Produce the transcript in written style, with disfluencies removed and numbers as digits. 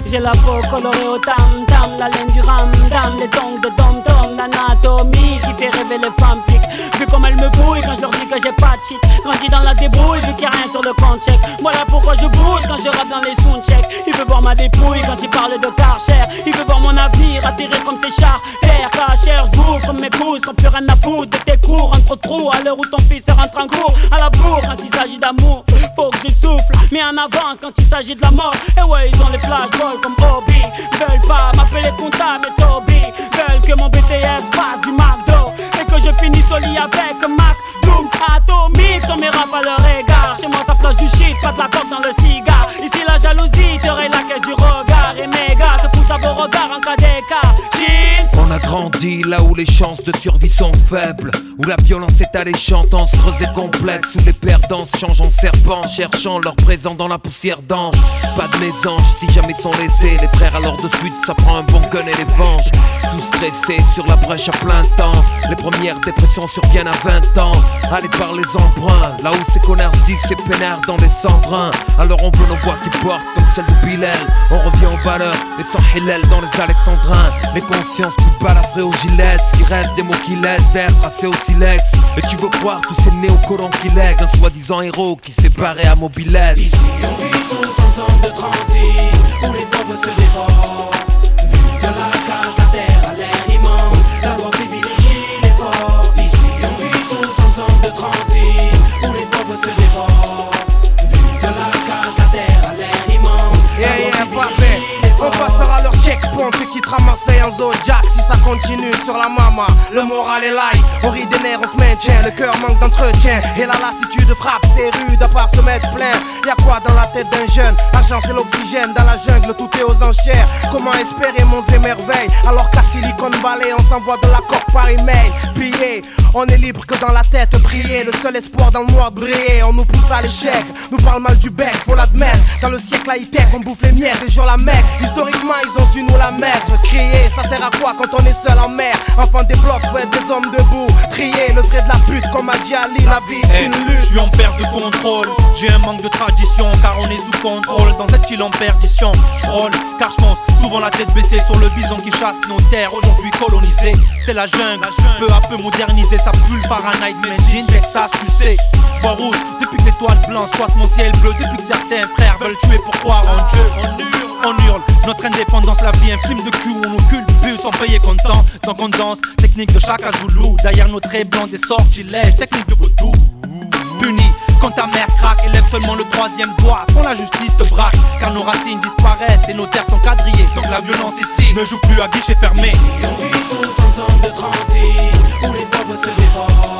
J'ai la peau colorée au tam-tam, la laine du ram-dam, les tongs de tom-tom, l'anatomie qui fait rêver les femmes flics. Vu comme elles me bouillent quand je leur dis que j'ai pas de shit. Grandi dans la débrouille vu qu'il y a rien sur le compte check. Voilà pourquoi je boude quand je rappe dans les soundchecks. Il veut voir ma dépouille quand il parle de Karcher. Il veut voir mon avenir atterrir comme ses chars. Terre, cachère, j'bouffe comme mes couses, sans plus rien à foutre de tes cours. Entre trous à l'heure où ton fils rentre en cours. À la bourre quand il s'agit d'amour, faut que je souffle, mais en avance quand il s'agit de la mort. Et ouais, ils ont les flashballs comme Obi. Veulent pas m'appeler comptable mais Toby. Veulent que mon BTS fasse du McDo et que je finisse au lit avec Mac Doom atomique sur mes raps à leur égard. Chez moi ça plage du shit, pas de la coke dans le cigare. Ici la jalousie te raye la caisse du regard. Et mes gars te foutent à vos regards en cas d'écart. On a grandi là où les chances de survie sont faibles, où la violence est alléchante en se creuser complexe, où les perdants se changent en serpents, cherchant leur présent dans la poussière d'ange. Pas de mésange si jamais sont lésés, les frères alors de suite ça prend un bon gun et les venge. Tous stressés sur la brèche à plein temps, les premières dépressions surviennent à 20 ans. Allez par les embruns, là où ces connards se disent c'est peinard dans les cendrins. Alors on veut nos voix qui portent comme celle de Bilal. On revient aux valeurs, les sans Hillel dans les alexandrins. Les consciences plus balafrées aux gilettes, ce qui reste des mots qui laissent, vers tracés au silex. Et tu veux croire tous ces néocolons qui lèguent un soi-disant héros qui s'est barré à Mobilette. Ici on vit tous en zone de transit, où les fauves se dévorent. Vu de la cage, la terre a l'air immense, la loi privilégie les forts. Ici on vit tous en zone de transit, où les fauves se dévorent. Vu de la cage, la terre a l'air immense, la loi privilégie les forts. On passera leur checkpoint et quittera Marseille en Zodiac. Si ça continue sur la mama, le moral est light. On rit des nerfs, on se maintient, le cœur manque d'entretien. Et la lassitude frappe, c'est rude à part se mettre plein. Y'a quoi dans la tête d'un jeune? L'argent c'est l'oxygène, dans la jungle tout est aux enchères. Comment espérer monts et merveilles alors qu'à Silicon Valley on s'envoie de la coque par email. Pillé, on est libre que dans la tête prier. Le seul espoir dans le noir de briller. On nous pousse à l'échec, nous parle mal du bec, faut l'admettre. Dans le siècle high-tech on bouffe les miettes et jure la mec. Historiquement ils ont su nous la mettre. Crier, ça sert à quoi quand on est seul en mer? Enfant des blocs, faut être des hommes debout. Trier le vrai de la pute comme a dit Ali, la vie est une lutte. Je suis en perte de contrôle, j'ai un manque de tradition car on est sous contrôle. Dans cette île en perdition, je frôle car je pense souvent la tête baissée sur le bison qui chasse nos terres aujourd'hui colonisées. C'est la jungle, peu à peu modernisée, ça pue le Fahrenheit, made in Texas, tu sais. Je vois rouge depuis que l'étoile blanche squatte mon ciel bleu, depuis que certains frères veulent tuer pour croire en Dieu. On hurle, notre indépendance, la vie, un film de cul où on occulte but sans payer comptant. Donc on danse, technique de Chaka Zulu. Derrière nos traits blancs, des sortilèges, technique de vaudou. Puni, quand ta mère craque, élève seulement le troisième doigt. Quand la justice te braque, car nos racines disparaissent et nos terres sont quadrillées. Donc la violence ici ne joue plus à guichet fermé. Ici on vit tous en zone de transit, où les fauves se dévorent.